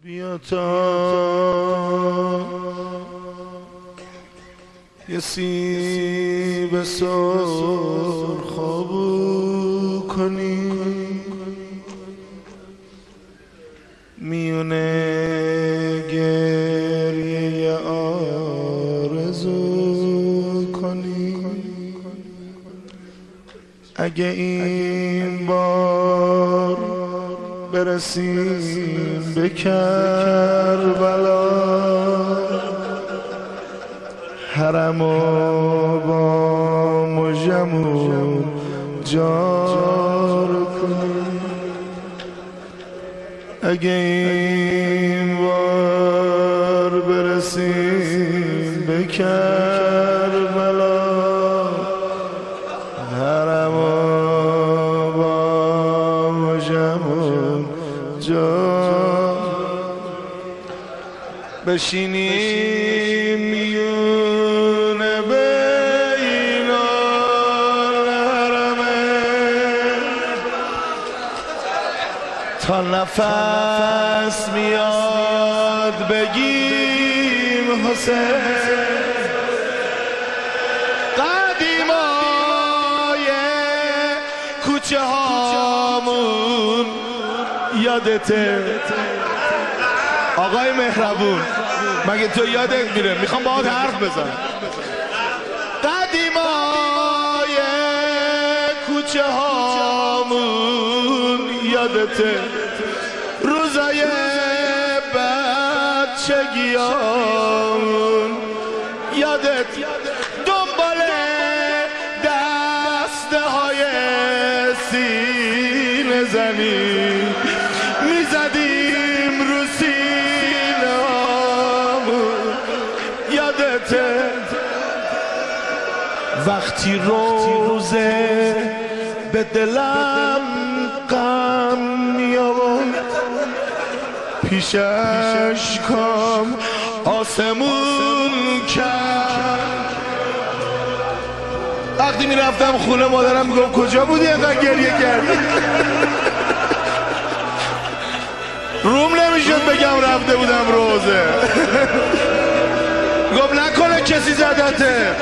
بیا تا یه سیب سرخ بو کنی، میونه گریه آرزو کنی. اگه این بار برسیم به کربلا، حرمو با مژمون جار کنیم. اگه این بار برسیم به کربلا، حرمو با مژمون جار بشینیم میونه بین الحرمه، تا نفس میاد بگیم حسین. قدیمای کوچه هامون یادته؟ آقای مهربون مگه تو یادت میره؟ میخوام باهات حرف بزنم. قدیمای کوچه هامون یادته؟ روزای بچگیامون یادت؟ دنبال دسته های سینه زنی میزدیم رو سینه هامون یادته؟ وقتی روزه به دلم غم میآورد، پیشش کام آسمون کرد. وقتی میرفتم خونه مادرم میگفت کجا بودی اینقدر گریه کردی؟ روم نمیشد بگم رفته بودم روزه. گفت نکنه کسی زدته.